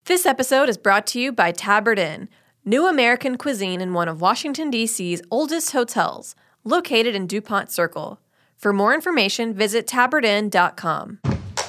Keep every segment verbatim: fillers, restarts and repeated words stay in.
This episode is brought to you by Tabard Inn, new American cuisine in one of Washington, D C's oldest hotels, located in DuPont Circle. For more information, visit tabard inn dot com.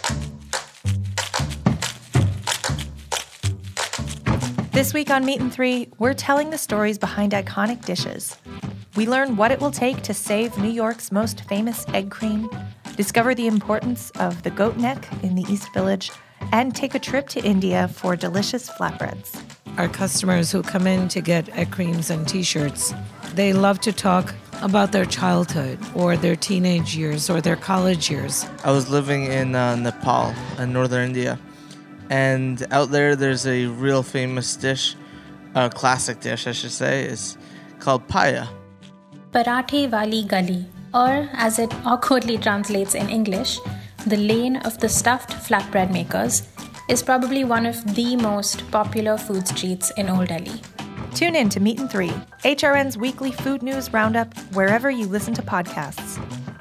This week on Meat and Three, we're telling the stories behind iconic dishes. We learn what it will take to save New York's most famous egg cream, discover the importance of the goat neck in the East Village, and take a trip to India for delicious flatbreads. Our customers who come in to get egg creams and t-shirts, they love to talk about their childhood or their teenage years or their college years. I was living in uh, Nepal, in northern India. And out there, there's a real famous dish, a classic dish, I should say, is called paya. Parathe wali gali, or as it awkwardly translates in English, the lane of the stuffed flatbread makers, is probably one of the most popular food streets in Old Delhi. Tune in to Meat and Three, H R N's weekly food news roundup, wherever you listen to podcasts.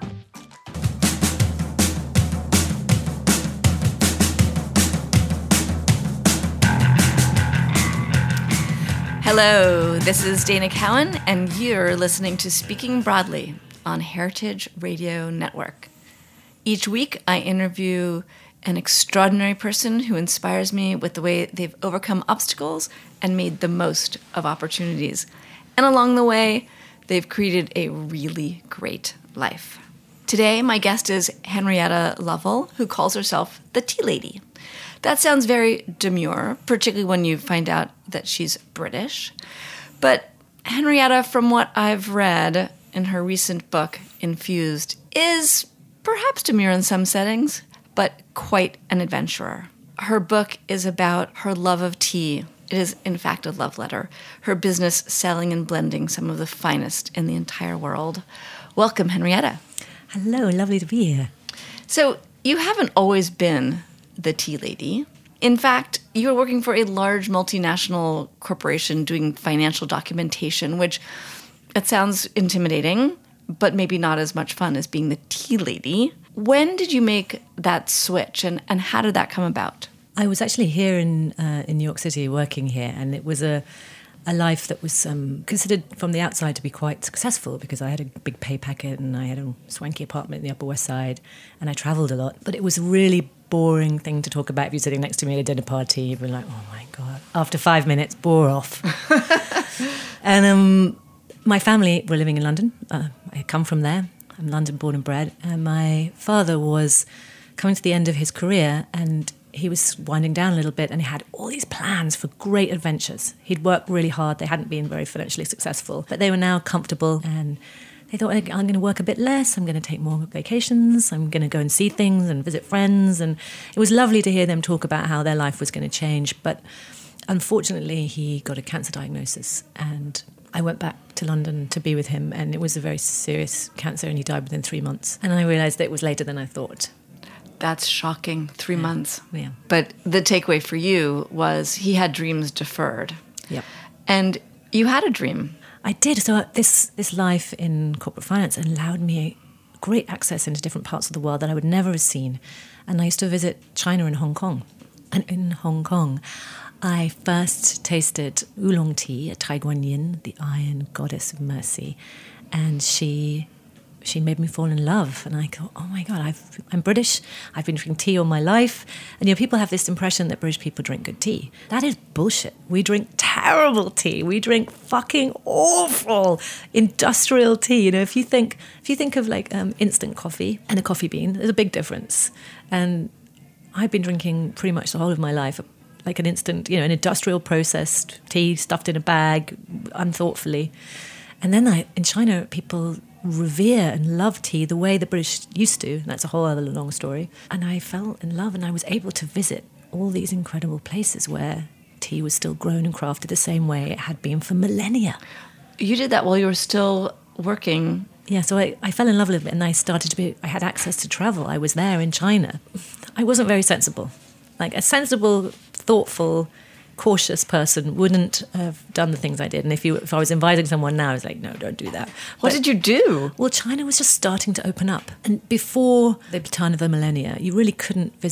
Hello, this is Dana Cowan, and you're listening to Speaking Broadly on Heritage Radio Network. Each week, I interview an extraordinary person who inspires me with the way they've overcome obstacles and made the most of opportunities. And along the way, they've created a really great life. Today, my guest is Henrietta Lovell, who calls herself the Tea Lady. That sounds very demure, particularly when you find out that she's British. But Henrietta, from what I've read in her recent book, Infused, is perhaps demure in some settings, but quite an adventurer. Her book is about her love of tea. It is, in fact, a love letter. Her business selling and blending some of the finest in the entire world. Welcome, Henrietta. Hello, lovely to be here. So, you haven't always been the tea lady. In fact, you were working for a large multinational corporation doing financial documentation, which it sounds intimidating, but maybe not as much fun as being the tea lady. When did you make that switch, and, and how did that come about? I was actually here in uh, in New York City working here, and it was a a life that was um, considered from the outside to be quite successful because I had a big pay packet and I had a swanky apartment in the Upper West Side and I travelled a lot. But it was a really boring thing to talk about if you're sitting next to me at a dinner party. You'd be like, oh my God. After five minutes, bore off. and um, my family were living in London. Uh, I come from there. I'm London born and bred. And my father was coming to the end of his career and he was winding down a little bit and he had all these plans for great adventures. He'd worked really hard. They hadn't been very financially successful, but they were now comfortable and they thought, I'm going to work a bit less. I'm going to take more vacations. I'm going to go and see things and visit friends. And it was lovely to hear them talk about how their life was going to change. But unfortunately, he got a cancer diagnosis and I went back to London to be with him and it was a very serious cancer and he died within three months. And I realised that it was later than I thought. That's shocking. Three yeah. months. Yeah. But the takeaway for you was he had dreams deferred. Yep. And you had a dream. I did. So this this life in corporate finance allowed me great access into different parts of the world that I would never have seen. And I used to visit China and Hong Kong. And in Hong Kong, I first tasted oolong tea at Tai Guan Yin, the Iron Goddess of Mercy. And she... She made me fall in love. And I thought, oh my God, I've, I'm British. I've been drinking tea all my life. And, you know, people have this impression that British people drink good tea. That is bullshit. We drink terrible tea. We drink fucking awful industrial tea. You know, if you think, if you think of like um, instant coffee and a coffee bean, there's a big difference. And I've been drinking pretty much the whole of my life, like an instant, you know, an industrial processed tea stuffed in a bag, unthoughtfully. And then I, in China, people revere and love tea the way the British used to. That's a whole other long story. And I fell in love and I was able to visit all these incredible places where tea was still grown and crafted the same way it had been for millennia. You did that while you were still working. Yeah, so I, I fell in love with it and I started to be, I had access to travel. I was there in China. I wasn't very sensible. Like a sensible, thoughtful, cautious person wouldn't have done the things I did. And if you, if I was inviting someone now, I was like, no, don't do that. What but, did you do? Well, China was just starting to open up. And before the turn of the millennia, you really couldn't visit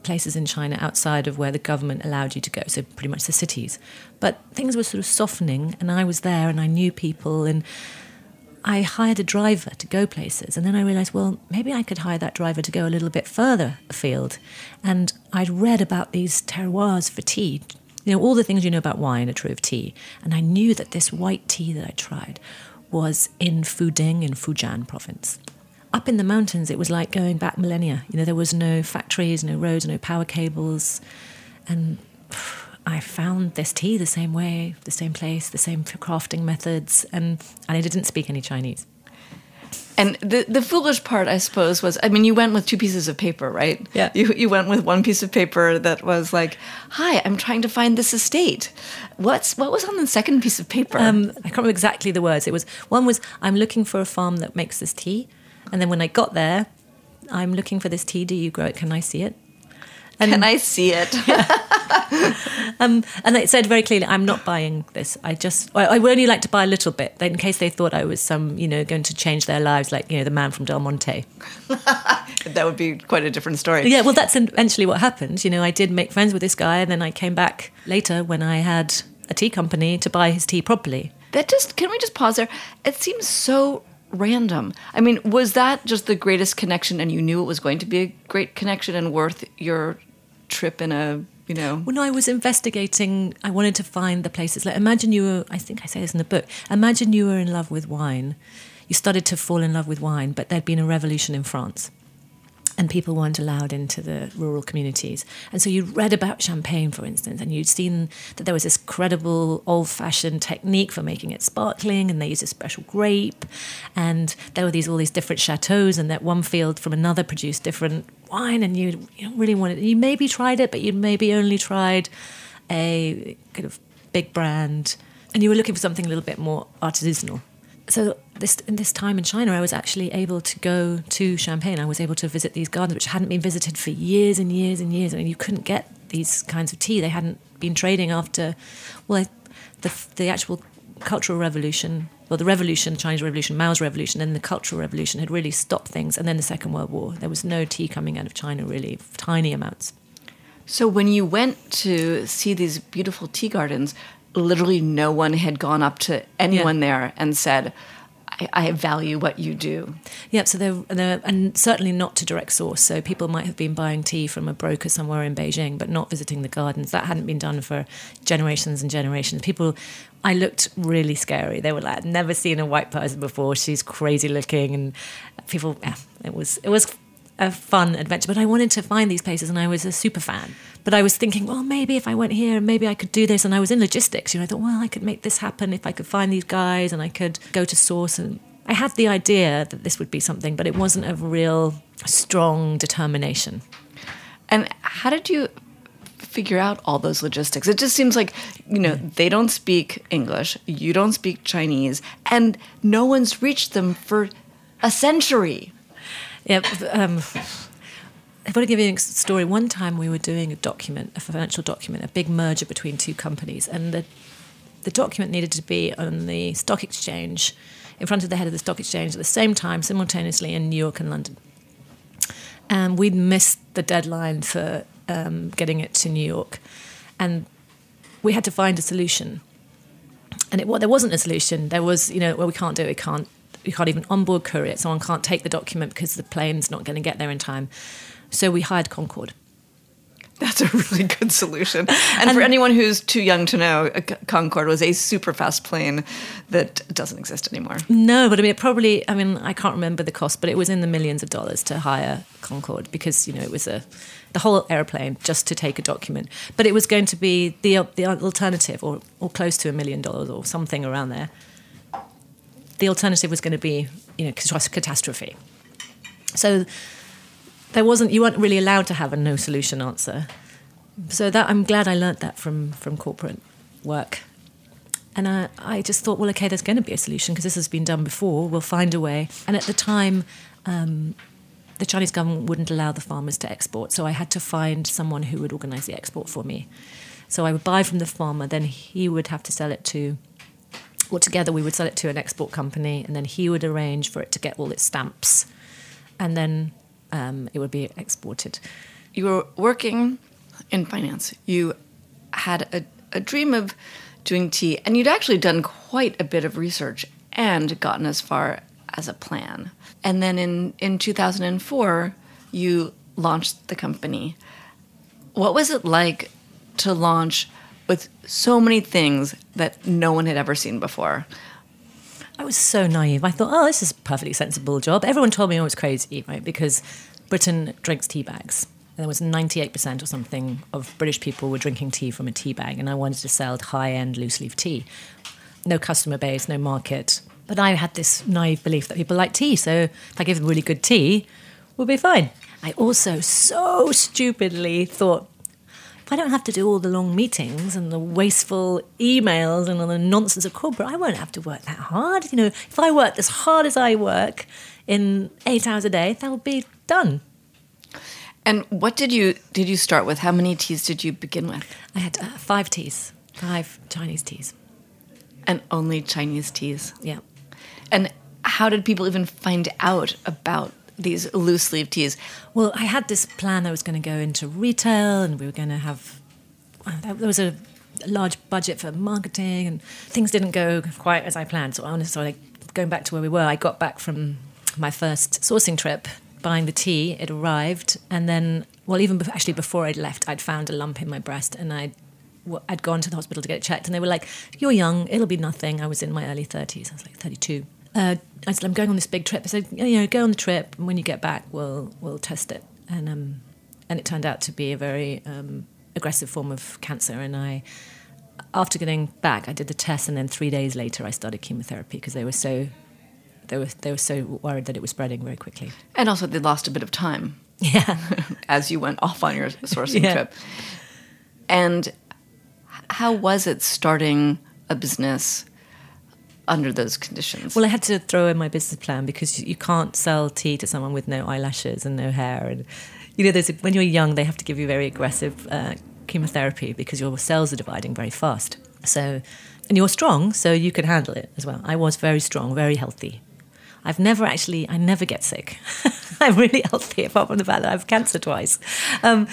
places in China outside of where the government allowed you to go, so pretty much the cities. But things were sort of softening, and I was there and I knew people, and I hired a driver to go places. And then I realised, well, maybe I could hire that driver to go a little bit further afield. And I'd read about these terroirs for tea. You know, all the things you know about wine are true of tea. And I knew that this white tea that I tried was in Fuding in Fujian province. Up in the mountains, it was like going back millennia. You know, there was no factories, no roads, no power cables. And I found this tea the same way, the same place, the same crafting methods, and, and I didn't speak any Chinese. And the the foolish part, I suppose, was, I mean, you went with two pieces of paper, right? Yeah. You you went with one piece of paper that was like, hi, I'm trying to find this estate. What's What was on the second piece of paper? Um, I can't remember exactly the words. It was, one was, I'm looking for a farm that makes this tea. And then when I got there, I'm looking for this tea. Do you grow it? Can I see it? And Can I see it? um, and it said very clearly, I'm not buying this. I just, I, I would only like to buy a little bit, in case they thought I was some, you know, going to change their lives, like, you know, the man from Del Monte. That would be quite a different story. Yeah, well, that's eventually what happened. You know, I did make friends with this guy, and then I came back later when I had a tea company to buy his tea properly. That just, can we just pause there? It seems so random. I mean, was that just the greatest connection, and you knew it was going to be a great connection and worth your trip in a, you know? When I was investigating, I wanted to find the places. Like, imagine you were, I think I say this in the book, imagine you were in love with wine. You started to fall in love with wine, but there'd been a revolution in France. And people weren't allowed into the rural communities. And so you'd read about champagne, for instance, and you'd seen that there was this credible old-fashioned technique for making it sparkling, and they used a special grape, and there were these all these different chateaux, and that one field from another produced different wine, and you you really wanted, you maybe tried it, but you maybe only tried a kind of big brand, and you were looking for something a little bit more artisanal. So this in this time in China, I was actually able to go to Champagne. I was able to visit these gardens, which hadn't been visited for years and years and years. I mean, you couldn't get these kinds of tea. They hadn't been trading after, well, the the actual Cultural Revolution, well, the revolution, Chinese Revolution, Mao's Revolution, and the Cultural Revolution had really stopped things. And then the Second World War, there was no tea coming out of China, really, tiny amounts. So when you went to see these beautiful tea gardens, literally no one had gone up to anyone yeah. there and said, I, I value what you do. Yeah, so they're, they're, and certainly not to direct source. So people might have been buying tea from a broker somewhere in Beijing, but not visiting the gardens. That hadn't been done for generations and generations. People, I looked really scary. They were like, I'd never seen a white person before. She's crazy looking. And people, yeah, it was, it was a fun adventure. But I wanted to find these places, and I was a super fan. But I was thinking, well, maybe if I went here, maybe I could do this. And I was in logistics. You know, I thought, well, I could make this happen if I could find these guys, and I could go to source. And I had the idea that this would be something, but it wasn't a real strong determination. And how did you figure out all those logistics? It just seems like, you know, they don't speak English, you don't speak Chinese, and no one's reached them for a century. Yeah, um... I want to give you a story. One time we were doing a document, a financial document, a big merger between two companies, and the the document needed to be on the stock exchange, in front of the head of the stock exchange at the same time, simultaneously in New York and London. And we'd missed the deadline for um, getting it to New York, and we had to find a solution. And it, well, there wasn't a solution. There was, you know, well, we can't do it. We can't. We can't even onboard courier it. Someone can't take the document because the plane's not going to get there in time. So we hired Concorde. That's a really good solution. And, and for anyone who's too young to know, Concorde was a super fast plane that doesn't exist anymore. No, but I mean, it probably, I mean, I can't remember the cost, but it was in the millions of dollars to hire Concorde because, you know, it was a the whole airplane just to take a document. But it was going to be the the alternative, or, or close to a million dollars or something around there. The alternative was going to be, you know, catastrophe. So there wasn't, you weren't really allowed to have a no solution answer. So that, I'm glad I learnt that from, from corporate work. And I, I just thought, well, okay, there's going to be a solution because this has been done before. We'll find a way. And at the time, um, the Chinese government wouldn't allow the farmers to export. So I had to find someone who would organise the export for me. So I would buy from the farmer, then he would have to sell it to, or together we would sell it to an export company, and then he would arrange for it to get all its stamps. And then Um, it would be exported. you were working in finance. You had a, a dream of doing tea, and you'd actually done quite a bit of research and gotten as far as a plan. And then in, in two thousand four, you launched the company. What was it like to launch with so many things that no one had ever seen before? I was so naive. I thought, oh, this is a perfectly sensible job. Everyone told me I was crazy, right? Because Britain drinks tea bags. And there was ninety-eight percent or something of British people were drinking tea from a tea bag. And I wanted to sell high-end loose-leaf tea. No customer base, no market. But I had this naive belief that people like tea. So if I give them really good tea, we'll be fine. I also so stupidly thought, if I don't have to do all the long meetings and the wasteful emails and all the nonsense of corporate, I won't have to work that hard. You know, if I worked as hard as I work in eight hours a day, that would be done. And what did you did you start with? How many teas did you begin with? I had uh, five teas, five Chinese teas. And only Chinese teas? Yeah. And how did people even find out about these loose leaf teas? Well, I had this plan. I was going to go into retail, and we were going to have. There was a large budget for marketing, and things didn't go quite as I planned. So honestly, like, going back to where we were, I got back from my first sourcing trip, buying the tea. It arrived, and then, well, even be- actually before I'd left, I'd found a lump in my breast, and I'd I'd gone to the hospital to get it checked, and they were like, "You're young. It'll be nothing." I was in my early thirties. I was like thirty-two. Uh, I said, I'm going on this big trip. I said, you know, go on the trip, and when you get back, we'll we'll test it. And um, and it turned out to be a very um, aggressive form of cancer. And I, after getting back, I did the test, and then three days later, I started chemotherapy because they were so they were they were so worried that it was spreading very quickly. And also, they lost a bit of time. Yeah, as you went off on your sourcing yeah. trip. And how was it starting a business under those conditions? Well, I had to throw in my business plan because you can't sell tea to someone with no eyelashes and no hair. And, you know, there's a, when you're young, they have to give you very aggressive uh, chemotherapy because your cells are dividing very fast. So, and you're strong, so you can handle it as well. I was very strong, very healthy. I've never actually, I never get sick. I'm really healthy, apart from the fact that I have cancer twice. Um,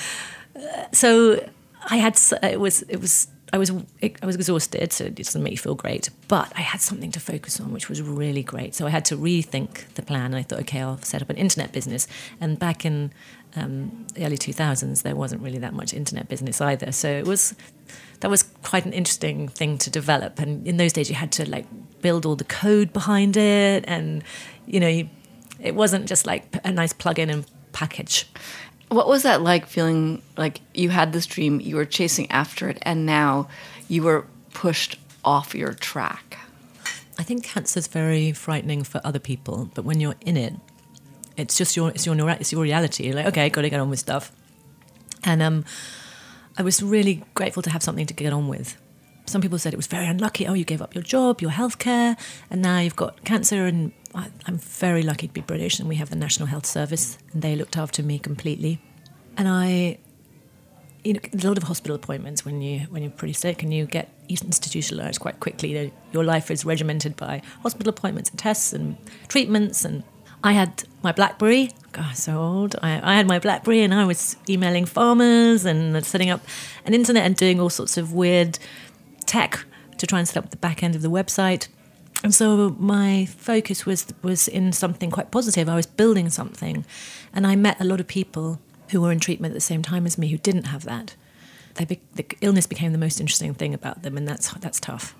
so I had, it was, it was, I was I was exhausted, so it doesn't make you feel great. But I had something to focus on, which was really great. So I had to rethink the plan. And I thought, okay, I'll set up an internet business. And back in um, the early two thousands, there wasn't really that much internet business either. So it was that was quite an interesting thing to develop. And in those days, you had to like build all the code behind it, and you know, you, it wasn't just like a nice plug-in and package. What was that like, feeling like you had this dream, you were chasing after it, and now you were pushed off your track? I think cancer's very frightening for other people, but when you're in it, it's just your it's your it's your reality. You're like, okay, got to get on with stuff. And um, I was really grateful to have something to get on with. Some people said it was very unlucky. Oh, you gave up your job, your healthcare, and now you've got cancer. And I, I'm very lucky to be British, and we have the National Health Service, and they looked after me completely. And I, you know, there's a lot of hospital appointments when you when you're pretty sick, and you get institutionalized quite quickly. Your life is regimented by hospital appointments and tests and treatments. And I had my BlackBerry. God, so old. I, I had my BlackBerry, and I was emailing farmers and setting up an internet and doing all sorts of weird tech to try and set up the back end of the website. And so my focus was was in something quite positive. I was building something, and I met a lot of people who were in treatment at the same time as me who didn't have that. They be, the illness became the most interesting thing about them, and that's that's tough.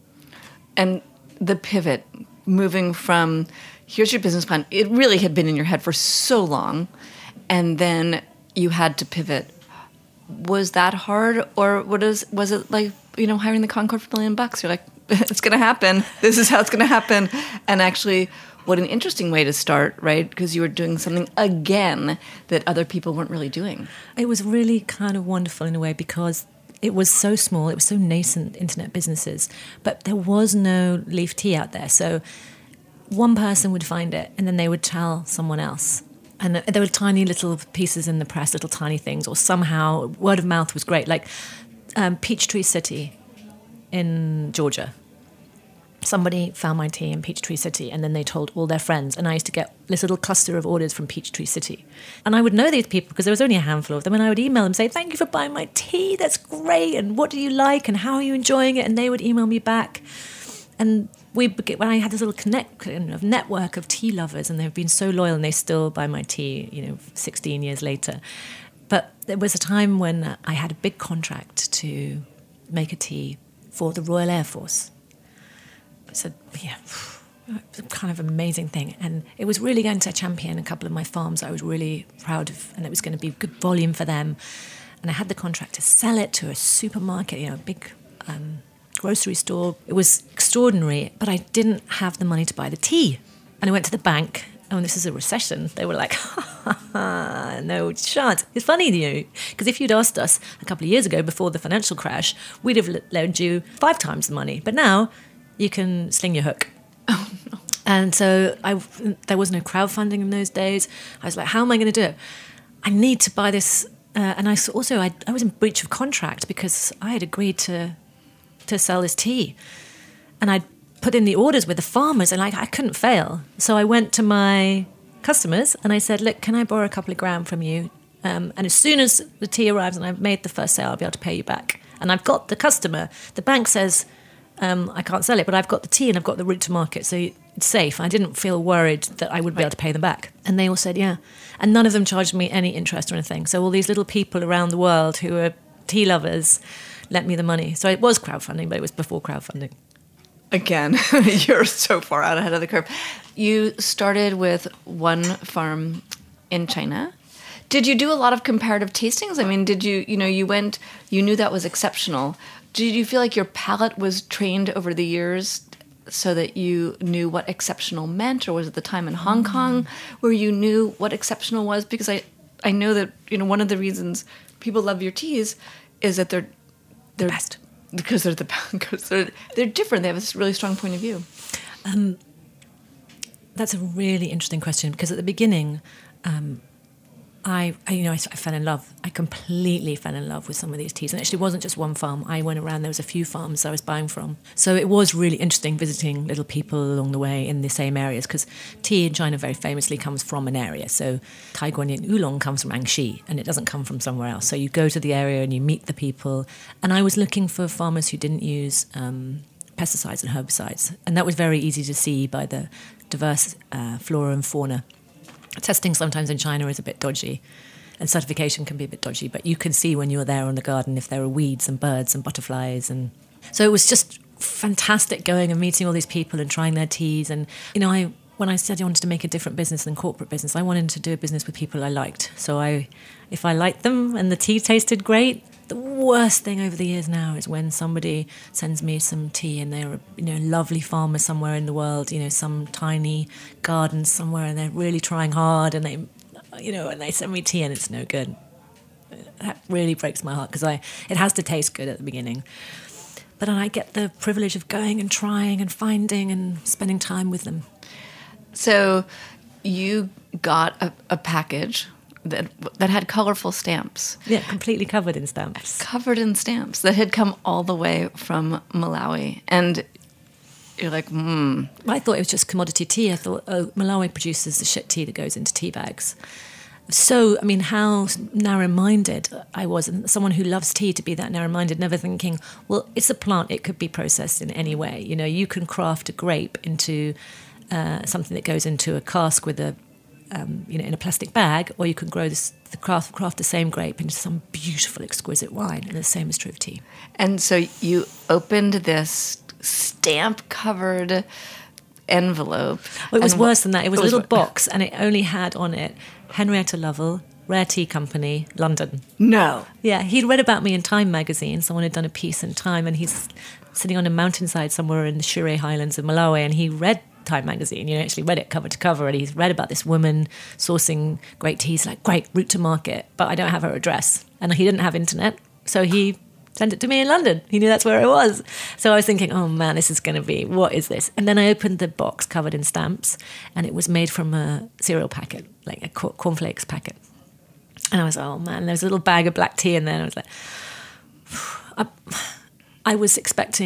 And the pivot, moving from here's your business plan, it really had been in your head for so long, and then you had to pivot. Was that hard, or what is was it like, you know, hiring the Concorde for a million bucks? You're like, it's going to happen. This is how it's going to happen. And actually, what an interesting way to start, right? Because you were doing something again that other people weren't really doing. It was really kind of wonderful in a way because it was so small. It was so nascent, internet businesses. But there was no leaf tea out there. So one person would find it, and then they would tell someone else. And there were tiny little pieces in the press, little tiny things, or somehow word of mouth was great. Like um, Peachtree City in Georgia. somebody found my tea in Peachtree City and then they told all their friends, and I used to get this little cluster of orders from Peachtree City. And I would know these people because there was only a handful of them, and I would email them, say, thank you for buying my tea, that's great, and what do you like, and how are you enjoying it? And they would email me back. And we when I had this little connect network of tea lovers, and they've been so loyal, and they still buy my tea, you know, sixteen years later. But there was a time when I had a big contract to make a tea for the Royal Air Force. So, yeah, it was a kind of amazing thing. And it was really going to champion a couple of my farms I was really proud of, and it was going to be good volume for them. And I had the contract to sell it to a supermarket, you know, a big um, grocery store. It was extraordinary, but I didn't have the money to buy the tea. And I went to the bank, and this is a recession. They were like, ha, ha, ha, no chance. It's funny, you know, because if you'd asked us a couple of years ago before the financial crash, we'd have loaned you five times the money. But now you can sling your hook. Oh, no. And so I, there was no crowdfunding in those days. I was like, how am I going to do it? I need to buy this. Uh, and I also, I, I was in breach of contract because I had agreed to to sell this tea. And I'd put in the orders with the farmers, and like I couldn't fail. So I went to my customers and I said, look, can I borrow a couple of grand from you? Um, and as soon as the tea arrives and I've made the first sale, I'll be able to pay you back. And I've got the customer. The bank says, Um, I can't sell it, but I've got the tea and I've got the route to market, so it's safe. I didn't feel worried that I would be able to pay them back. And they all said, yeah. And none of them charged me any interest or anything. So all these little people around the world who are tea lovers lent me the money. So it was crowdfunding, but it was before crowdfunding. Again, you're so far out ahead of the curve. You started with one farm in China. Did you do a lot of comparative tastings? I mean, did you, you know, you went, you knew that was exceptional. Did you feel like your palate was trained over the years so that you knew what exceptional meant? Or was it the time in Hong Kong where you knew what exceptional was? Because I, I know that, you know, one of the reasons people love your teas is that they're, they're the best. Because they're the because they're, they're different. They have this really strong point of view. Um, that's a really interesting question, because at the beginning, um, I, I, you know, I, I fell in love. I completely fell in love with some of these teas. And actually, it wasn't just one farm. I went around, there was a few farms I was buying from. So it was really interesting visiting little people along the way in the same areas, because tea in China very famously comes from an area. So Taiguanyin Oolong comes from Anxi, and it doesn't come from somewhere else. So you go to the area and you meet the people. And I was looking for farmers who didn't use um, pesticides and herbicides. And that was very easy to see by the diverse uh, flora and fauna. Testing sometimes in China is a bit dodgy, and certification can be a bit dodgy, but you can see when you're there in the garden if there are weeds and birds and butterflies. And so it was just fantastic going and meeting all these people and trying their teas. And, you know, I when I said I wanted to make a different business than corporate business, I wanted to do a business with people I liked. So I, if I liked them and the tea tasted great, the worst thing over the years now is when somebody sends me some tea and they're a you know, lovely farmer somewhere in the world, you know, some tiny garden somewhere, and they're really trying hard, and they, you know, and they send me tea and it's no good. That really breaks my heart, because I it has to taste good at the beginning. But I get the privilege of going and trying and finding and spending time with them. So you got a, a package that that had colorful stamps. Yeah, completely covered in stamps. Covered in stamps that had come all the way from Malawi. And you're like, hmm. I thought it was just commodity tea. I thought, oh, Malawi produces the shit tea that goes into tea bags. So, I mean, how narrow-minded I was, and someone who loves tea to be that narrow-minded, never thinking, well, it's a plant, it could be processed in any way. You know, you can craft a grape into uh, something that goes into a cask with a Um, you know, in a plastic bag, or you can grow this, the craft, craft the same grape into some beautiful, exquisite wine, and the same is true of tea. And so you opened this stamp-covered envelope. Well, it was worse than that. It was, it was a little what? box, and it only had on it Henrietta Lovell, Rare Tea Company, London. No. Yeah, he'd read about me in Time magazine. Someone had done a piece in Time, and he's sitting on a mountainside somewhere in the Shire Highlands of Malawi, and he read Time magazine, you know, actually read it cover to cover, and he's read about this woman sourcing great teas, like, great, route to market, but I don't have her address. And he didn't have internet, so he sent it to me in London. He knew that's where it was. So I was thinking, oh man, this is going to be, what is this? And then I opened the box covered in stamps, and it was made from a cereal packet, like a cornflakes packet. And I was, oh man, there was a little bag of black tea in there, and I was like, I, I was expecting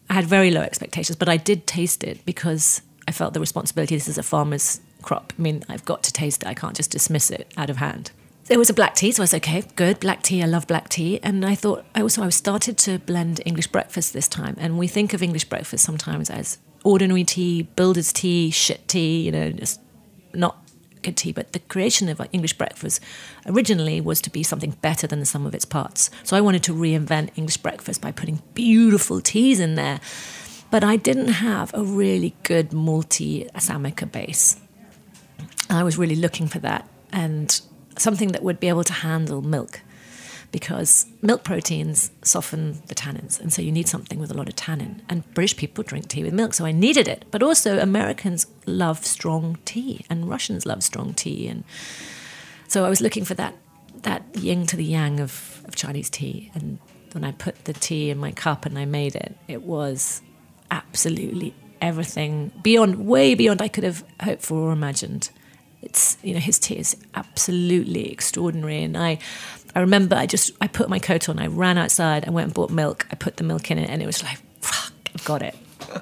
I had very low expectations, but I did taste it because I felt the responsibility. This is a farmer's crop. I mean, I've got to taste it. I can't just dismiss it out of hand. There was a black tea, so I was okay, good, black tea, I love black tea. And I thought, I also I started to blend English breakfast this time. And we think of English breakfast sometimes as ordinary tea, builder's tea, shit tea, you know, just not good tea. But the creation of English breakfast originally was to be something better than the sum of its parts. So I wanted to reinvent English breakfast by putting beautiful teas in there. But I didn't have a really good malty Assamica base. I was really looking for that. And something that would be able to handle milk, because milk proteins soften the tannins, and so you need something with a lot of tannin. And British people drink tea with milk, so I needed it. But also Americans love strong tea, and Russians love strong tea, and so I was looking for that that yin to the yang of, of Chinese tea. And when I put the tea in my cup and I made it, it was absolutely everything beyond, way beyond I could have hoped for or imagined. It's, you know, his tea is absolutely extraordinary. And I, I remember I just, I put my coat on, I ran outside, I went and bought milk, I put the milk in it, and it was like, fuck, I've got it.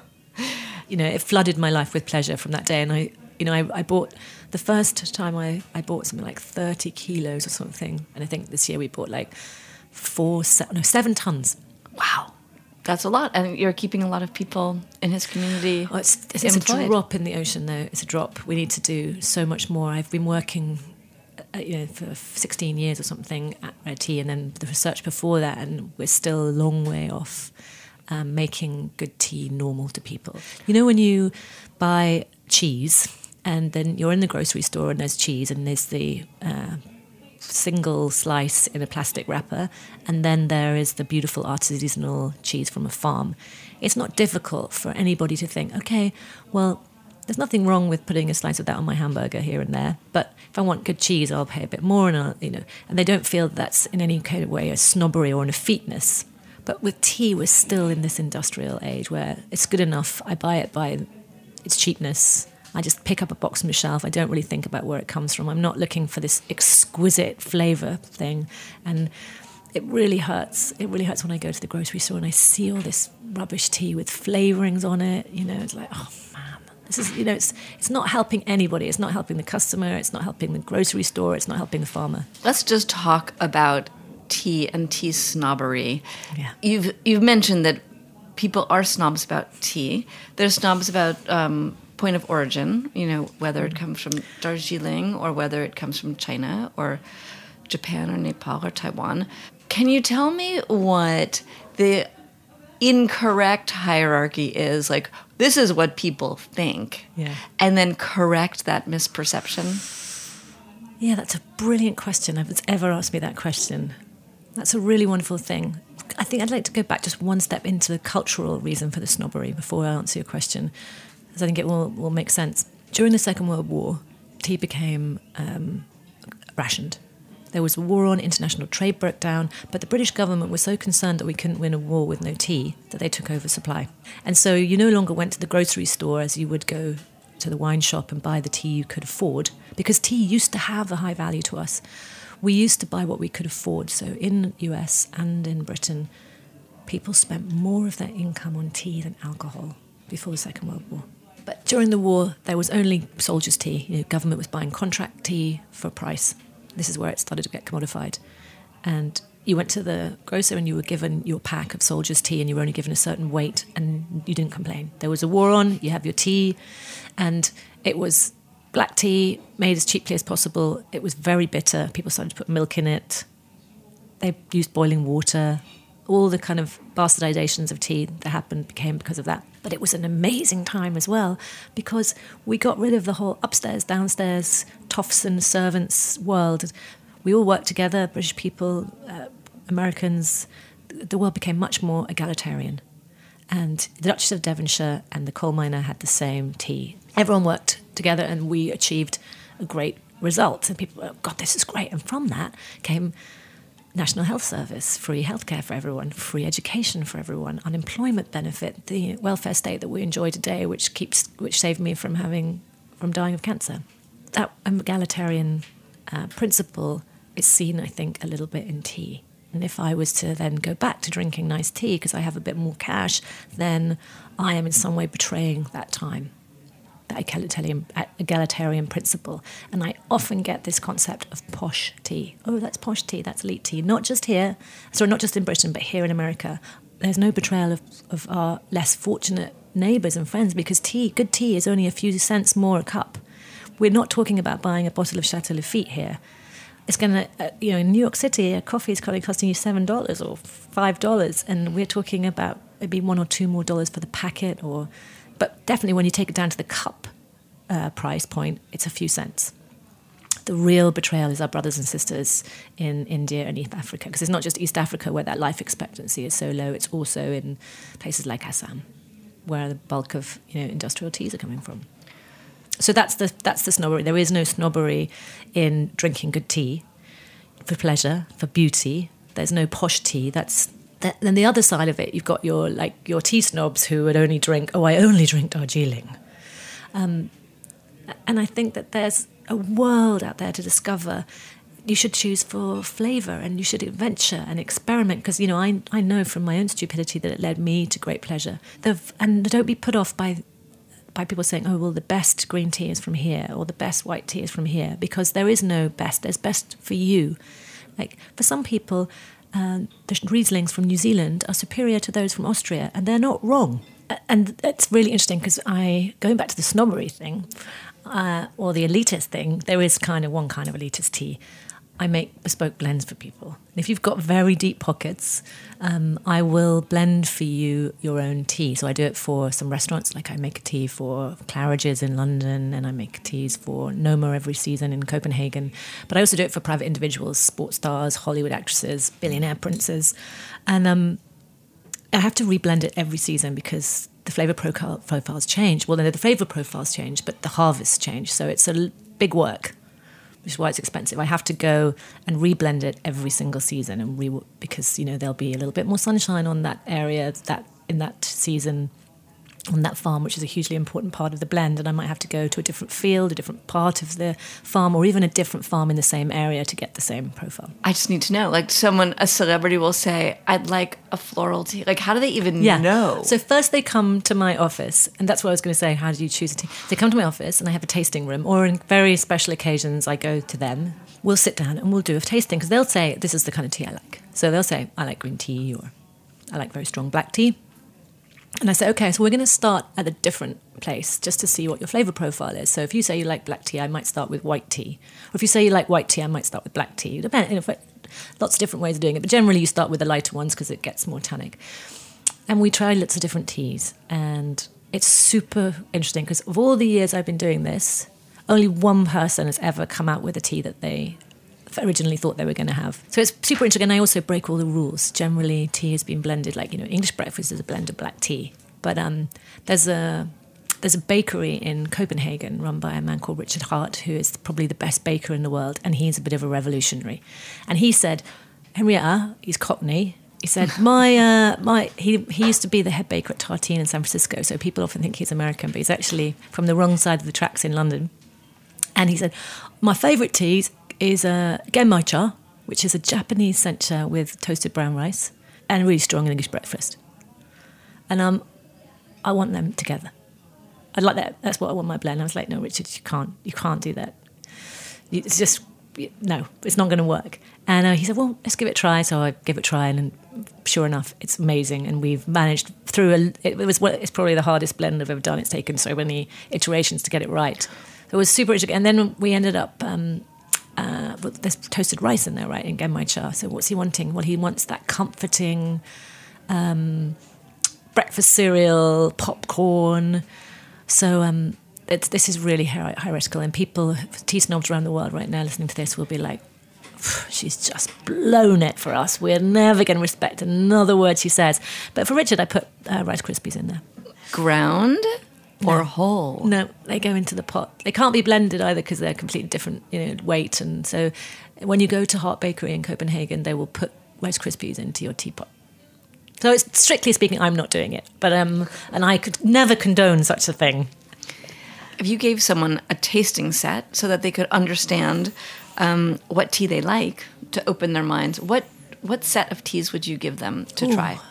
You know, it flooded my life with pleasure from that day. And I, you know, I, I bought, the first time I, I bought something like thirty kilos or something. And I think this year we bought like four, seven, no, seven tons. Wow. That's a lot. And you're keeping a lot of people in his community oh, it's, it's, it's a drop in the ocean, though. It's a drop. We need to do so much more. I've been working uh, you know, for sixteen years or something at Red Tea, and then the research before that, and we're still a long way off um, making good tea normal to people. You know, when you buy cheese, and then you're in the grocery store, and there's cheese, and there's the... Uh, single slice in a plastic wrapper, and then there is the beautiful artisanal cheese from a farm. It's not difficult for anybody to think, okay, well, there's nothing wrong with putting a slice of that on my hamburger here and there, but if I want good cheese, I'll pay a bit more, and I'll, you know, and they don't feel that's in any kind of way a snobbery or an effeteness. But with tea, we're still in this industrial age where it's good enough. I buy it by its cheapness. I just pick up a box from the shelf. I don't really think about where it comes from. I'm not looking for this exquisite flavour thing. And it really hurts. It really hurts when I go to the grocery store and I see all this rubbish tea with flavourings on it. You know, it's like, oh, man. This is, you know, it's it's not helping anybody. It's not helping the customer. It's not helping the grocery store. It's not helping the farmer. Let's just talk about tea and tea snobbery. Yeah. You've, you've mentioned that people are snobs about tea. They're snobs about... Um, point of origin, you know, whether it comes from Darjeeling or whether it comes from China or Japan or Nepal or Taiwan. Can you tell me what the incorrect hierarchy is? Like, this is what people think. Yeah. And then correct that misperception? Yeah, that's a brilliant question. Nobody's ever asked me that question. That's a really wonderful thing. I think I'd like to go back just one step into the cultural reason for the snobbery before I answer your question, because I think it will, will make sense. During the Second World War, tea became um, rationed. There was a war on, international trade broke down, but the British government was so concerned that we couldn't win a war with no tea that they took over supply. And so you no longer went to the grocery store as you would go to the wine shop and buy the tea you could afford, because tea used to have a high value to us. We used to buy what we could afford. So in the U S and in Britain, people spent more of their income on tea than alcohol before the Second World War. But during the war, there was only soldiers' tea. You know, government was buying contract tea for a price. This is where it started to get commodified. And you went to the grocer and you were given your pack of soldiers' tea and you were only given a certain weight and you didn't complain. There was a war on, you have your tea, and it was black tea made as cheaply as possible. It was very bitter. People started to put milk in it. They used boiling water. All the kind of bastardizations of tea that happened became because of that. But it was an amazing time as well, because we got rid of the whole upstairs, downstairs, toffs and servants world. We all worked together, British people, uh, Americans. The world became much more egalitarian. And the Duchess of Devonshire and the coal miner had the same tea. Everyone worked together and we achieved a great result. And people were, oh, God, this is great. And from that came National Health Service, free healthcare for everyone, free education for everyone, unemployment benefit, the welfare state that we enjoy today, which keeps, which saved me from having, from dying of cancer. That egalitarian uh, principle is seen, I think, a little bit in tea. And if I was to then go back to drinking nice tea because I have a bit more cash, then I am in some way betraying that time, that egalitarian, egalitarian principle. And I often get this concept of posh tea. Oh, that's posh tea, that's elite tea. Not just here, sorry, not just in Britain, but here in America. There's no betrayal of, of our less fortunate neighbours and friends, because tea, good tea, is only a few cents more a cup. We're not talking about buying a bottle of Chateau Lafite here. It's going to, uh, you know, in New York City, a coffee is probably costing you seven dollars or five dollars, and we're talking about maybe one or two more dollars for the packet, or, but definitely when you take it down to the cup uh, price point, it's a few cents. The real betrayal is our brothers and sisters in India and East Africa, because it's not just East Africa where that life expectancy is so low, it's also in places like Assam, where the bulk of, you know, industrial teas are coming from. So that's the that's the snobbery. There is no snobbery in drinking good tea for pleasure, for beauty. There's no posh tea. That's that, then the other side of it. You've got your like your tea snobs who would only drink. Oh, I only drink Darjeeling. Um, and I think that there's a world out there to discover. You should choose for flavour, and you should adventure and experiment, because, you know, I I know from my own stupidity that it led me to great pleasure. The, and don't be put off by. by people saying, oh, well, the best green tea is from here, or the best white tea is from here, because there is no best. There's best for you. Like, for some people, uh, the Rieslings from New Zealand are superior to those from Austria, and they're not wrong. And it's really interesting, because I, going back to the snobbery thing, uh, or the elitist thing, there is kind of one kind of elitist tea. I make bespoke blends for people. If you've got very deep pockets, um, I will blend for you your own tea. So I do it for some restaurants, like I make a tea for Claridge's in London, and I make teas for Noma every season in Copenhagen. But I also do it for private individuals, sports stars, Hollywood actresses, billionaire princes. And um, I have to reblend it every season because the flavour profile, profiles change. Well, no, the flavour profiles change, but the harvests change. So it's a big work, which is why it's expensive. I have to go and reblend it every single season, and re- because, you know, there'll be a little bit more sunshine on that area, that in that season, on that farm, which is a hugely important part of the blend, and I might have to go to a different field, a different part of the farm, or even a different farm in the same area to get the same profile. I just need to know, like, someone, a celebrity will say, I'd like a floral tea. Like, how do they even yeah. know? So first they come to my office, and that's what I was going to say, how do you choose a tea? They come to my office, and I have a tasting room, or in very special occasions, I go to them. We'll sit down and we'll do a tasting, because they'll say, this is the kind of tea I like. So they'll say, I like green tea, or I like very strong black tea. And I say, okay, so we're going to start at a different place just to see what your flavour profile is. So if you say you like black tea, I might start with white tea. Or if you say you like white tea, I might start with black tea. Depends, you know, lots of different ways of doing it. But generally you start with the lighter ones because it gets more tannic. And we try lots of different teas. And it's super interesting because of all the years I've been doing this, only one person has ever come out with a tea that they originally thought they were going to have. So it's super interesting, and I also break all the rules. Generally, tea has been blended, like, you know, English breakfast is a blend of black tea. But um, there's a there's a bakery in Copenhagen run by a man called Richard Hart, who is probably the best baker in the world, and he's a bit of a revolutionary. And he said, Henrietta, he's Cockney. He said, my uh, my he he used to be the head baker at Tartine in San Francisco, so people often think he's American, but he's actually from the wrong side of the tracks in London. And he said, my favourite teas is a uh, genmaicha, which is a Japanese sencha with toasted brown rice and a really strong English breakfast. And um, I want them together. I'd like that. That's what I want my blend. I was like, no, Richard, you can't. You can't do that. It's just no. It's not going to work. And uh, he said, well, let's give it a try. So I give it a try, and, and sure enough, it's amazing. And we've managed through a. It was. It's probably the hardest blend I've ever done. It's taken so many iterations to get it right. So it was super interesting. And then we ended up. Um, Uh, well, there's toasted rice in there, right, in genmaicha. So what's he wanting? Well, he wants that comforting um, breakfast cereal, popcorn. So um, it's, this is really heretical. And people, tea snobs around the world right now listening to this will be like, she's just blown it for us. We're never going to respect another word she says. But for Richard, I put uh, Rice Krispies in there. Ground? Or No. whole? No, they go into the pot. They can't be blended either because they're completely different, you know, weight. And so when you go to Hart Bakery in Copenhagen, they will put Rice Krispies into your teapot. So it's, strictly speaking, I'm not doing it. But um, and I could never condone such a thing. If you gave someone a tasting set so that they could understand um, what tea they like to open their minds, what what set of teas would you give them to Ooh. try?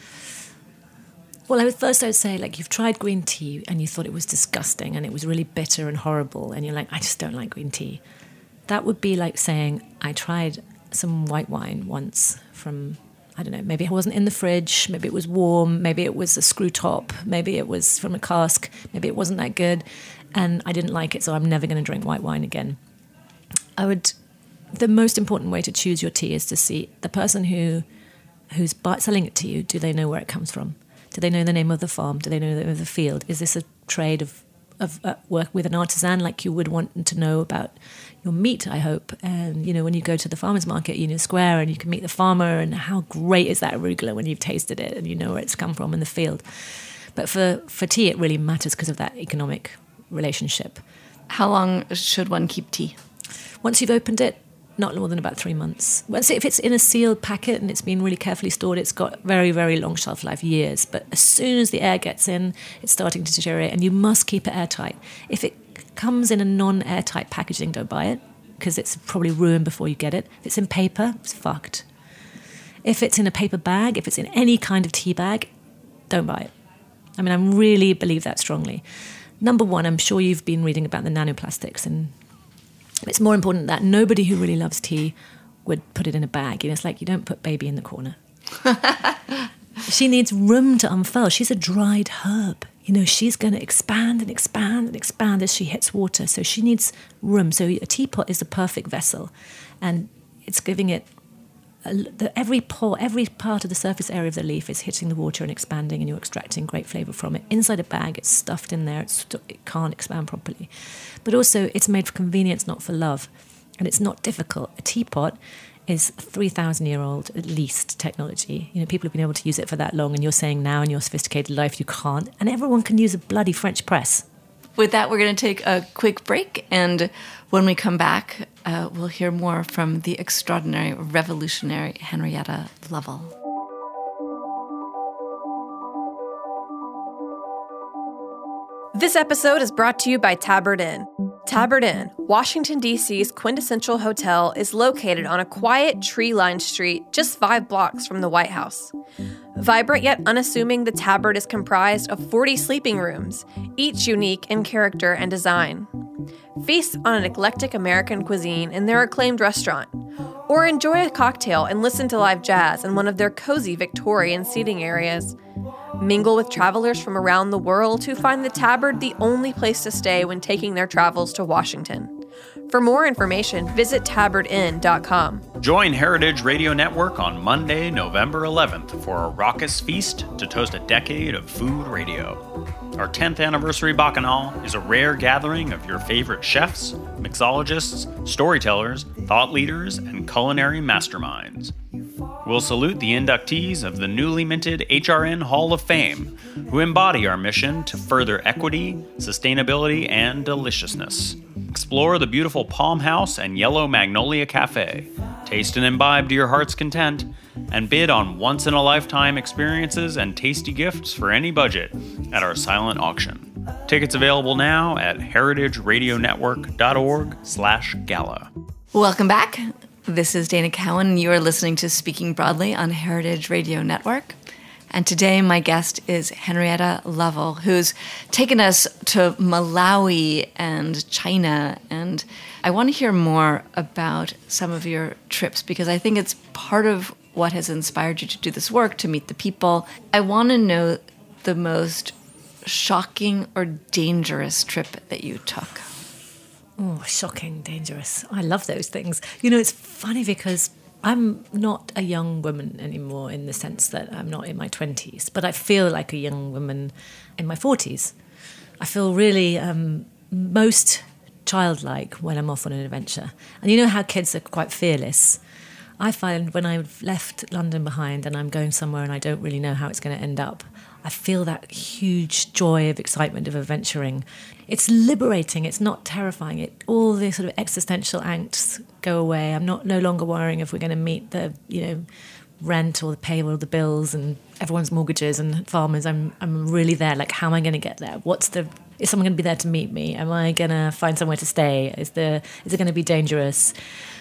Well, I would first I would say, like, you've tried green tea and you thought it was disgusting and it was really bitter and horrible, and you're like, I just don't like green tea. That would be like saying, I tried some white wine once from, I don't know, maybe it wasn't in the fridge, maybe it was warm, maybe it was a screw top, maybe it was from a cask, maybe it wasn't that good, and I didn't like it, so I'm never going to drink white wine again. I would, the most important way to choose your tea is to see the person who who's buy, selling it to you, do they know where it comes from? Do they know the name of the farm? Do they know the name of the field? Is this a trade of, of uh, work with an artisan, like you would want to know about your meat, I hope? And, you know, when you go to the farmer's market, Union Square, and you can meet the farmer, and how great is that arugula when you've tasted it and you know where it's come from in the field. But for, for tea, it really matters because of that economic relationship. How long should one keep tea? Once you've opened it, not more than about three months. Well, if it's in a sealed packet and it's been really carefully stored, it's got very, very long shelf life, years. But as soon as the air gets in, it's starting to deteriorate, and you must keep it airtight. If it comes in a non-airtight packaging, don't buy it, because it's probably ruined before you get it. If it's in paper, it's fucked. If it's in a paper bag, if it's in any kind of tea bag, don't buy it. I mean, I really believe that strongly. Number one, I'm sure you've been reading about the nanoplastics, and it's more important that nobody who really loves tea would put it in a bag. You know, it's like you don't put baby in the corner. She needs room to unfurl. She's a dried herb. You know, she's going to expand and expand and expand as she hits water. So she needs room. So a teapot is a perfect vessel. And it's giving it, a, the, every pore, every part of the surface area of the leaf is hitting the water and expanding, and you're extracting great flavour from it. Inside a bag, it's stuffed in there. It's, it can't expand properly. But also, it's made for convenience, not for love. And it's not difficult. A teapot is a three thousand year old, at least, technology. You know, people have been able to use it for that long, and you're saying now in your sophisticated life you can't. And everyone can use a bloody French press. With that, we're going to take a quick break. And when we come back, uh, we'll hear more from the extraordinary, revolutionary Henrietta Lovell. This episode is brought to you by Tabard Inn. Tabard Inn, Washington, D C's quintessential hotel, is located on a quiet, tree-lined street just five blocks from the White House. Vibrant yet unassuming, the Tabard is comprised of forty sleeping rooms, each unique in character and design. Feast on an eclectic American cuisine in their acclaimed restaurant, or enjoy a cocktail and listen to live jazz in one of their cozy Victorian seating areas. Mingle with travelers from around the world who find the Tabard the only place to stay when taking their travels to Washington. For more information, visit tabard inn dot com. Join Heritage Radio Network on Monday, November eleventh for a raucous feast to toast a decade of food radio. Our tenth anniversary Bacchanal is a rare gathering of your favorite chefs, mixologists, storytellers, thought leaders, and culinary masterminds. We'll salute the inductees of the newly minted H R N Hall of Fame, who embody our mission to further equity, sustainability, and deliciousness. Explore the beautiful Palm House and Yellow Magnolia Cafe, taste and imbibe to your heart's content, and bid on once-in-a-lifetime experiences and tasty gifts for any budget at our silent auction. Tickets available now at heritage radio network dot org slash gala. Welcome back. This is Dana Cowan. You are listening to Speaking Broadly on Heritage Radio Network. And today my guest is Henrietta Lovell, who's taken us to Malawi and China. And I want to hear more about some of your trips, because I think it's part of what has inspired you to do this work, to meet the people. I want to know the most shocking or dangerous trip that you took. Oh, shocking, dangerous. I love those things. You know, it's funny because I'm not a young woman anymore in the sense that I'm not in my twenties, but I feel like a young woman in my forties. I feel really um, most childlike when I'm off on an adventure. And you know how kids are quite fearless. I find when I've left London behind and I'm going somewhere and I don't really know how it's going to end up, I feel that huge joy of excitement of adventuring. It's liberating. It's not terrifying. It all the sort of existential angst go away. I'm not no longer worrying if we're going to meet the, you know, rent or the pay or the bills and everyone's mortgages and farmers. I'm I'm really there. Like, how am I going to get there? What's the is someone going to be there to meet me? Am I going to find somewhere to stay? Is the is it going to be dangerous?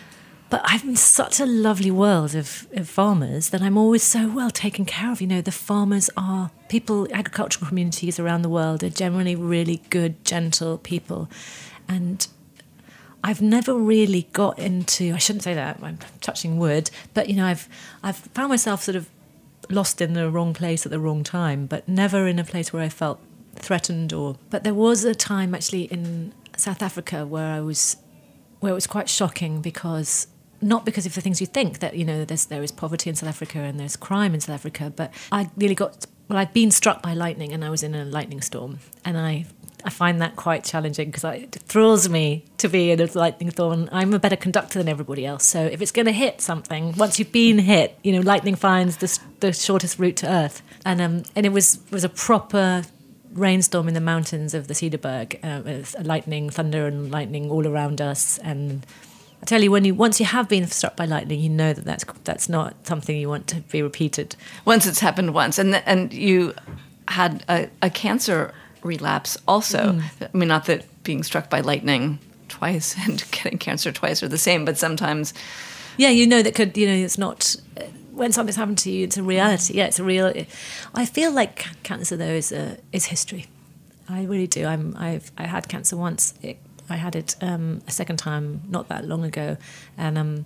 But I'm in such a lovely world of, of farmers that I'm always so well taken care of. You know, the farmers are people, agricultural communities around the world are generally really good, gentle people. And I've never really got into, I shouldn't say that, I'm touching wood, but, you know, I've I've found myself sort of lost in the wrong place at the wrong time, but never in a place where I felt threatened or... But there was a time actually in South Africa where I was, where it was quite shocking because... Not because of the things you think, that, you know, there's, there is poverty in South Africa and there's crime in South Africa, but I really got, well, I'd been struck by lightning and I was in a lightning storm. And I I find that quite challenging because it thrills me to be in a lightning storm. I'm a better conductor than everybody else. So if it's going to hit something, once you've been hit, you know, lightning finds the, the shortest route to Earth. And um, and it was was a proper rainstorm in the mountains of the Cederberg, uh, with lightning, thunder and lightning all around us. And I tell you, when you once you have been struck by lightning, you know that that's that's not something you want to be repeated. Once it's happened once, and the, and you had a, a cancer relapse also. Mm. I mean, not that being struck by lightning twice and getting cancer twice are the same, but sometimes, yeah, you know that could you know it's not uh, when something's happened to you, it's a reality. Yeah, it's a real. I feel like cancer though is a, is history. I really do. I'm I've I had cancer once. It, I had it um, a second time not that long ago, and um,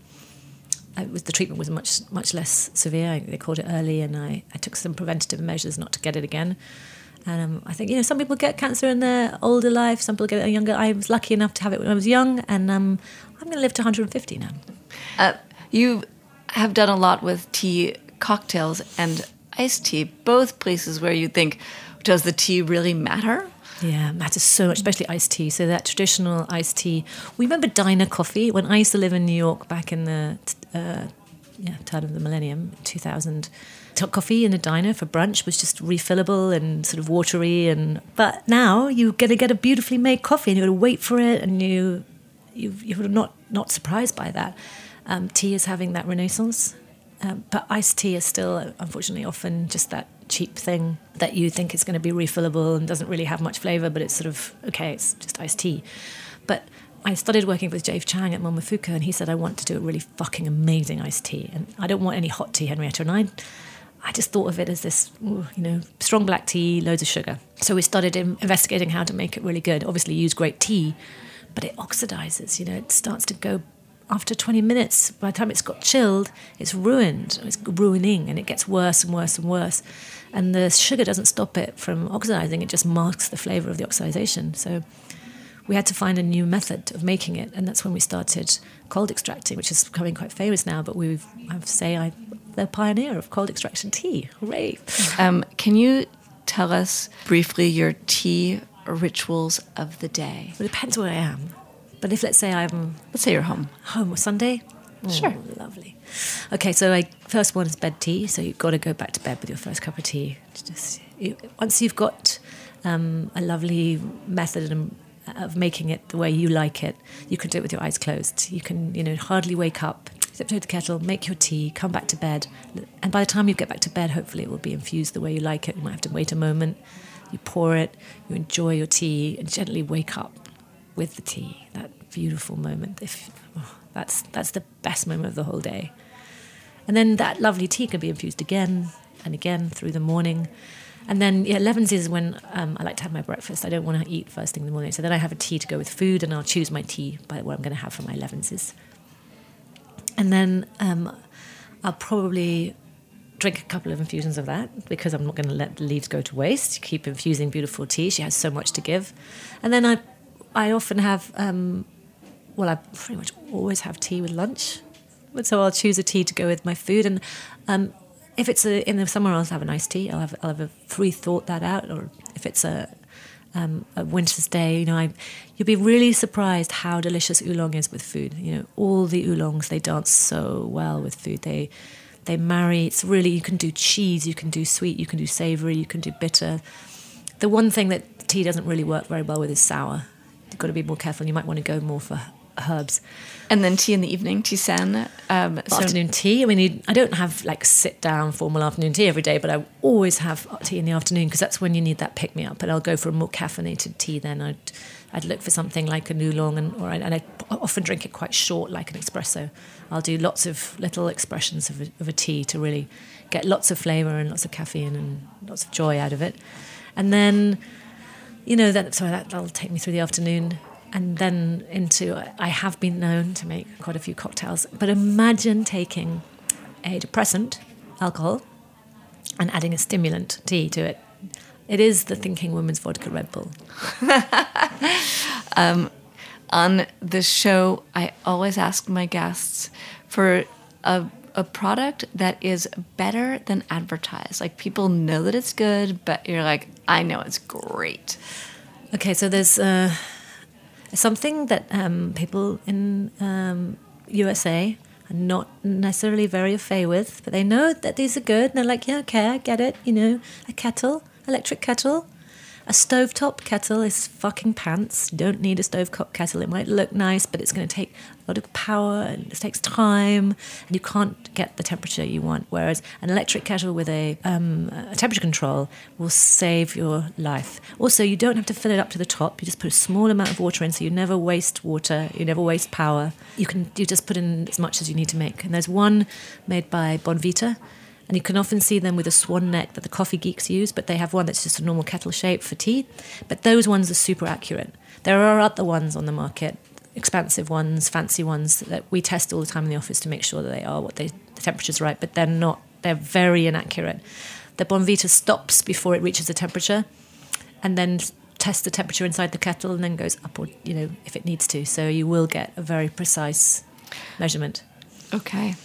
I was, the treatment was much much less severe. I, they called it early, and I, I took some preventative measures not to get it again. And um, I think, you know, some people get cancer in their older life, some people get it younger. I was lucky enough to have it when I was young, and um, I'm going to live to one hundred fifty now. Uh, you have done a lot with tea cocktails and iced tea, both places where you think, does the tea really matter? Yeah, it matters so much, especially iced tea. So that traditional iced tea. We remember diner coffee. When I used to live in New York back in the uh, yeah, turn of the millennium, two thousand, coffee in a diner for brunch was just refillable and sort of watery. And but now you're going to get a beautifully made coffee and you've got to wait for it, and you, you, you're not, not surprised by that. Um, tea is having that renaissance. Um, but iced tea is still, unfortunately, often just that cheap thing that you think is going to be refillable and doesn't really have much flavour, but it's sort of, okay, it's just iced tea. But I started working with Dave Chang at Momofuku, and he said, I want to do a really fucking amazing iced tea. And I don't want any hot tea, Henrietta. And I I just thought of it as this, you know, strong black tea, loads of sugar. So we started investigating how to make it really good. Obviously, use great tea, but it oxidizes, you know, it starts to go... After twenty minutes, by the time it's got chilled, it's ruined, it's ruining, and it gets worse and worse and worse. And the sugar doesn't stop it from oxidizing, it just masks the flavour of the oxidization. So we had to find a new method of making it, and that's when we started cold extracting, which is becoming quite famous now, but we've, I have to say, I'm the pioneer of cold extraction tea. Hooray. Um, can you tell us briefly your tea rituals of the day? Well, it depends where I am. But if, let's say I'm... Let's say you're home. Home or Sunday? Oh, sure. Lovely. Okay, so I, first one is bed tea. So you've got to go back to bed with your first cup of tea. Just you, Once you've got um, a lovely method of making it the way you like it, you can do it with your eyes closed. You can, you know, hardly wake up, step to the kettle, make your tea, come back to bed. And by the time you get back to bed, hopefully it will be infused the way you like it. You might have to wait a moment. You pour it, you enjoy your tea, and gently wake up with the tea, that beautiful moment. If oh, that's that's the best moment of the whole day. And then that lovely tea can be infused again and again through the morning. And then yeah, elevens is when um, I like to have my breakfast. I don't want to eat first thing in the morning. So then I have a tea to go with food, and I'll choose my tea by what I'm going to have for my elevens. And then um, I'll probably drink a couple of infusions of that, because I'm not going to let the leaves go to waste. Keep infusing beautiful tea. She has so much to give. And then I I often have, um, well, I pretty much always have tea with lunch. So I'll choose a tea to go with my food. And um, if it's a, in the summer, I'll have a nice tea. I'll have, I'll have a free thought that out. Or if it's a, um, a winter's day, you know, I, you'll be really surprised how delicious oolong is with food. You know, all the oolongs, they dance so well with food. They they marry. It's really, you can do cheese, you can do sweet, you can do savoury, you can do bitter. The one thing that tea doesn't really work very well with is sour. You've got to be more careful. You might want to go more for herbs. And then tea in the evening, tisane. Um, so afternoon tea. I mean, you, I don't have like sit down formal afternoon tea every day, but I always have tea in the afternoon, because that's when you need that pick me up. And I'll go for a more caffeinated tea. Then I'd I'd look for something like a oolong, and or I, and I often drink it quite short, like an espresso. I'll do lots of little expressions of a, of a tea to really get lots of flavour and lots of caffeine and lots of joy out of it. And then, you know, that, sorry, that, that'll take me through the afternoon. And then into, I have been known to make quite a few cocktails. But imagine taking a depressant, alcohol, and adding a stimulant, tea, to it. It is the thinking woman's vodka Red Bull. um, on this show, I always ask my guests for a, a product that is better than advertised. Like, people know that it's good, but you're like, I know it's great. Okay, so there's uh, something that um, people in um, U S A are not necessarily very au fait with, but they know that these are good, and they're like, yeah, okay, I get it, you know, a kettle. Electric kettle. A stovetop kettle is fucking pants. You don't need a stovetop kettle. It might look nice, but it's going to take a lot of power and it takes time, and you can't get the temperature you want. Whereas an electric kettle with a, um, a temperature control will save your life. Also, you don't have to fill it up to the top. You just put a small amount of water in, so you never waste water. You never waste power. You can you just put in as much as you need to make. And there's one made by Bonvita. And you can often see them with a swan neck that the coffee geeks use, but they have one that's just a normal kettle shape for tea. But those ones are super accurate. There are other ones on the market, expansive ones, fancy ones, that we test all the time in the office to make sure that they are what they, the temperature's right, but they're not. They're very inaccurate. The Bonvita stops before it reaches the temperature and then tests the temperature inside the kettle and then goes up, or, you know, if it needs to. So you will get a very precise measurement. Okay.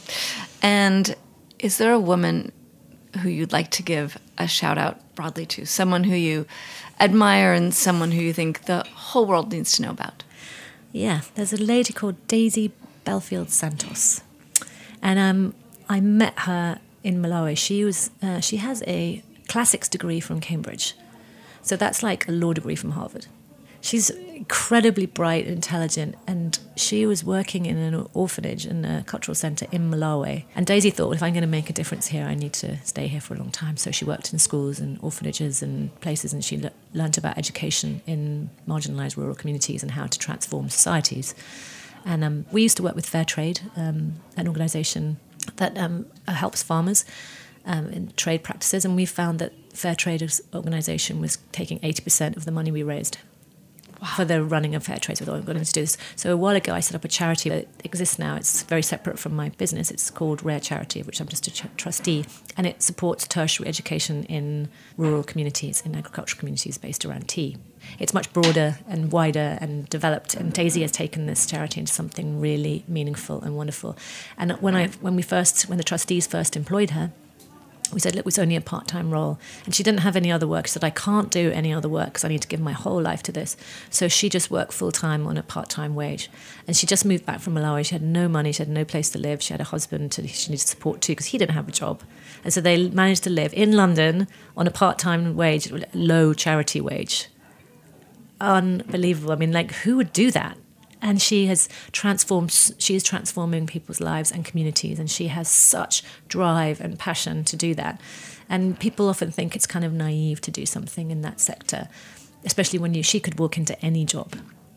And is there a woman who you'd like to give a shout out broadly to? Someone who you admire and someone who you think the whole world needs to know about? Yeah, there's a lady called Daisy Belfield Santos. And um, I met her in Malawi. She was uh, she has a classics degree from Cambridge. So that's like a law degree from Harvard. She's incredibly bright and intelligent, and she was working in an orphanage and a cultural centre in Malawi. And Daisy thought, well, if I'm going to make a difference here, I need to stay here for a long time. So she worked in schools and orphanages and places, and she le- learnt about education in marginalised rural communities and how to transform societies. And um, we used to work with Fair Trade, um, an organisation that um, helps farmers um, in trade practices, and we found that Fair Trade's organisation was taking eighty percent of the money we raised. Wow. For the running of Fair Trade. So I'm going to do this. So a while ago, I set up a charity that exists now. It's very separate from my business. It's called Rare Charity, of which I'm just a ch- trustee, and it supports tertiary education in rural communities, in agricultural communities based around tea. It's much broader and wider and developed, and Daisy has taken this charity into something really meaningful and wonderful. And when I, when we first, when the trustees first employed her, we said, look, it's only a part-time role. And she didn't have any other work. She said, I can't do any other work because I need to give my whole life to this. So she just worked full-time on a part-time wage. And she just moved back from Malawi. She had no money. She had no place to live. She had a husband to, she needed support too because he didn't have a job. And so they managed to live in London on a part-time wage, low charity wage. Unbelievable. I mean, like, who would do that? And she has transformed, she is transforming people's lives and communities, and she has such drive and passion to do that. And people often think it's kind of naive to do something in that sector, especially when you, she could walk into any job.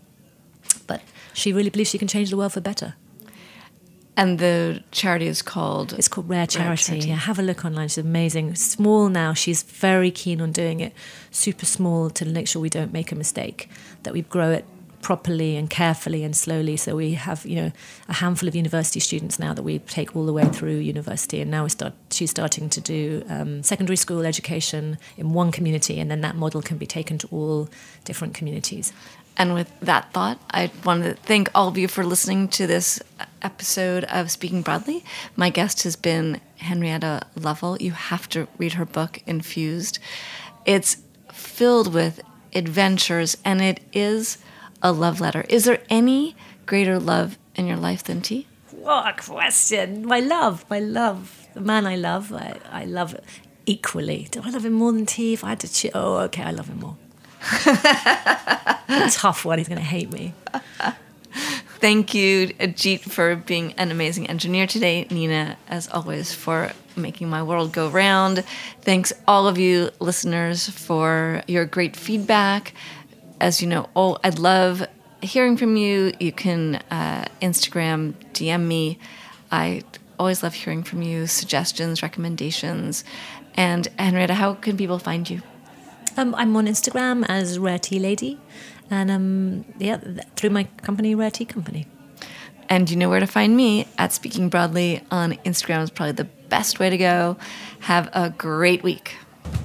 But she really believes she can change the world for better. And the charity is called? It's called Rare Charity. Rare Charity. Yeah, have a look online. She's amazing. Small now. She's very keen on doing it super small to make sure we don't make a mistake, that we grow it properly and carefully and slowly. So we have, you know, a handful of university students now that we take all the way through university, and now we start. She's starting to do um, secondary school education in one community, and then that model can be taken to all different communities. And with that thought, I want to thank all of you for listening to this episode of Speaking Broadly. My guest has been Henrietta Lovell. You have to read her book, Infused. It's filled with adventures, and it is a love letter. Is there any greater love in your life than tea? What a question. My love, my love. The man I love, I, I love equally. Do I love him more than tea? If I had to choose, oh, okay, I love him more. A tough one, he's going to hate me. Thank you, Ajit, for being an amazing engineer today. Nina, as always, for making my world go round. Thanks all of you listeners for your great feedback. As you know, oh, I'd love hearing from you. You can uh, Instagram, D M me. I always love hearing from you, suggestions, recommendations. And Henrietta, how can people find you? Um, I'm on Instagram as Rare Tea Lady, and um, yeah, through my company, Rare Tea Company. And you know where to find me, at Speaking Broadly on Instagram is probably the best way to go. Have a great week.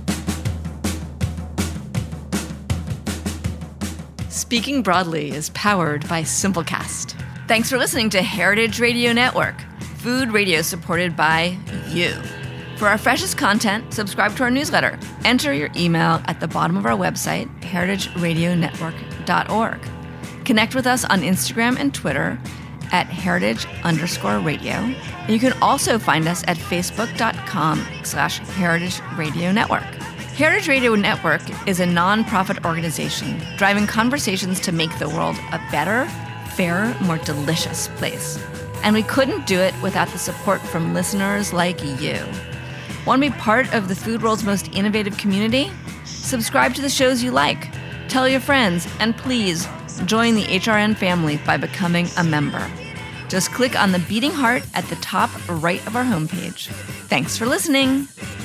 Speaking Broadly is powered by Simplecast. Thanks for listening to Heritage Radio Network, food radio supported by you. For our freshest content, subscribe to our newsletter. Enter your email at the bottom of our website, heritage radio network dot org. Connect with us on Instagram and Twitter at heritage underscore radio. And you can also find us at facebook.com slash heritage radio network. Heritage Radio Network is a nonprofit organization driving conversations to make the world a better, fairer, more delicious place. And we couldn't do it without the support from listeners like you. Want to be part of the food world's most innovative community? Subscribe to the shows you like, tell your friends, and please join the H R N family by becoming a member. Just click on the beating heart at the top right of our homepage. Thanks for listening.